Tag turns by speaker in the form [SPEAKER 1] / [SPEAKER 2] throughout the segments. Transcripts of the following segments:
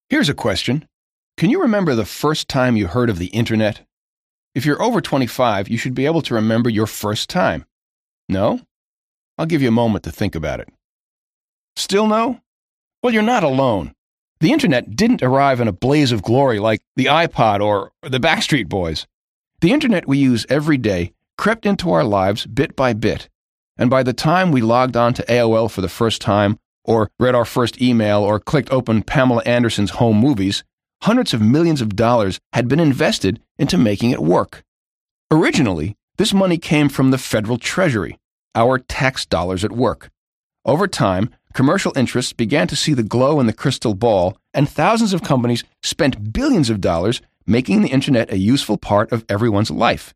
[SPEAKER 1] Here's a question. Can you remember the first time you heard of the Internet? If you're over 25, you should be able to remember your first time. No? I'll give you a moment to think about it. Still no? Well, you're not alone. The Internet didn't arrive in a blaze of glory like the iPod or the Backstreet Boys. The Internet we use every day crept into our lives bit by bit, and by the time we logged on to AOL for the first time, or read our first email, or clicked open Pamela Anderson's home movies, hundreds of millions of dollars had been invested into making it work. Originally, this money came from the federal treasury, our tax dollars at work. Over time, commercial interests began to see the glow in the crystal ball, and thousands of companies spent billions of dollars making the Internet a useful part of everyone's life.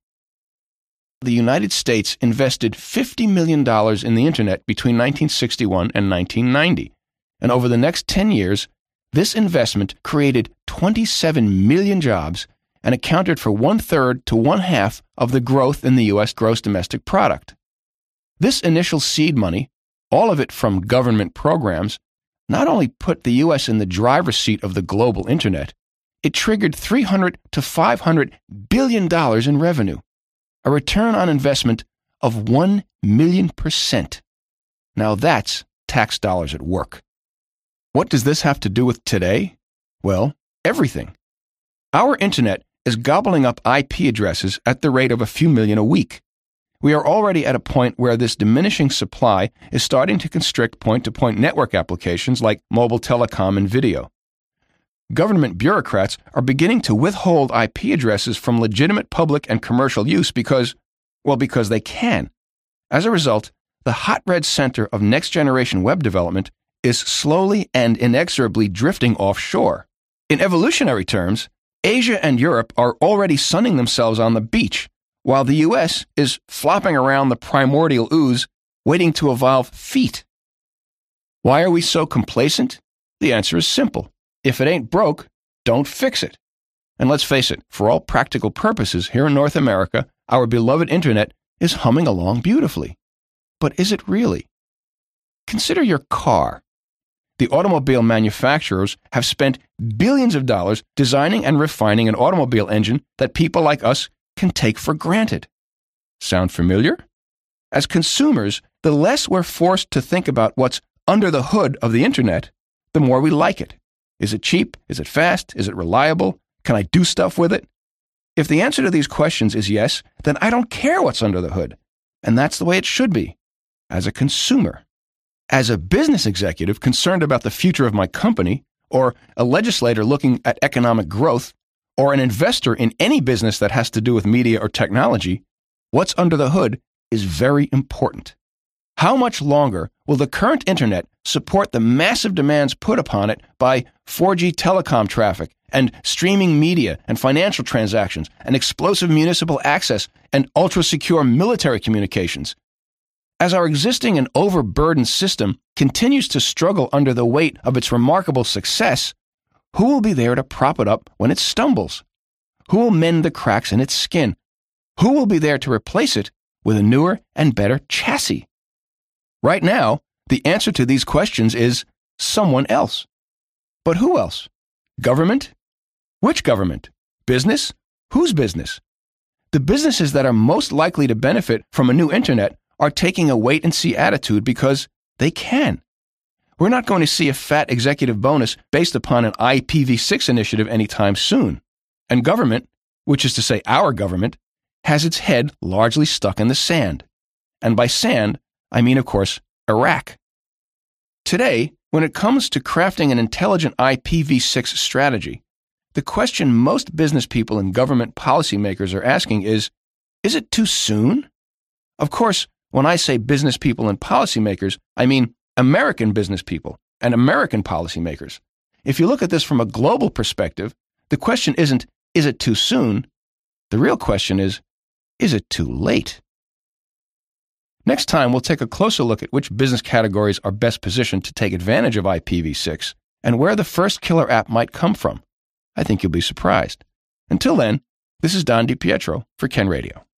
[SPEAKER 1] The United States invested $50 million in the Internet between 1961 and 1990, and over the next 10 years, this investment created 27 million jobs and accounted for 1/3 to 1/2 of the growth in the U.S. gross domestic product. This initial seed money, all of it from government programs, not only put the U.S. in the driver's seat of the global Internet, it triggered $300 to $500 billion in revenue, a return on investment of 1,000,000%. Now that's tax dollars at work. What does this have to do with today? Well, everything. Our Internet is gobbling up IP addresses at the rate of a few million a week. We are already at a point where this diminishing supply is starting to constrict point-to-point network applications like mobile telecom and video. Government bureaucrats are beginning to withhold IP addresses from legitimate public and commercial use because they can. As a result, the hot red center of next-generation web development is slowly and inexorably drifting offshore. In evolutionary terms, Asia and Europe are already sunning themselves on the beach, while the U.S. is flopping around the primordial ooze, waiting to evolve feet. Why are we so complacent? The answer is simple. If it ain't broke, don't fix it. And let's face it, for all practical purposes, here in North America, our beloved Internet is humming along beautifully. But is it really? Consider your car. The automobile manufacturers have spent billions of dollars designing and refining an automobile engine that people like us can take for granted. Sound familiar? As consumers, the less we're forced to think about what's under the hood of the Internet, the more we like it. Is it cheap? Is it fast? Is it reliable? Can I do stuff with it? If the answer to these questions is yes, then I don't care what's under the hood. And that's the way it should be, as a consumer. As a business executive concerned about the future of my company, or a legislator looking at economic growth, or an investor in any business that has to do with media or technology, what's under the hood is very important. How much longer will the current Internet support the massive demands put upon it by 4G telecom traffic and streaming media and financial transactions and explosive municipal access and ultra-secure military communications? As our existing and overburdened system continues to struggle under the weight of its remarkable success, who will be there to prop it up when it stumbles? Who will mend the cracks in its skin? Who will be there to replace it with a newer and better chassis? Right now, the answer to these questions is someone else. But who else? Government? Which government? Business? Whose business? The businesses that are most likely to benefit from a new Internet are taking a wait-and-see attitude because they can. We're not going to see a fat executive bonus based upon an IPv6 initiative anytime soon. And government, which is to say our government, has its head largely stuck in the sand. And by sand, I mean, of course, Iraq. Today, when it comes to crafting an intelligent IPv6 strategy, the question most business people and government policymakers are asking is it too soon? Of course, when I say business people and policymakers, I mean American business people and American policymakers. If you look at this from a global perspective, the question isn't, is it too soon? The real question is it too late? Next time, we'll take a closer look at which business categories are best positioned to take advantage of IPv6 and where the first killer app might come from. I think you'll be surprised. Until then, this is Don DiPietro for Ken Radio.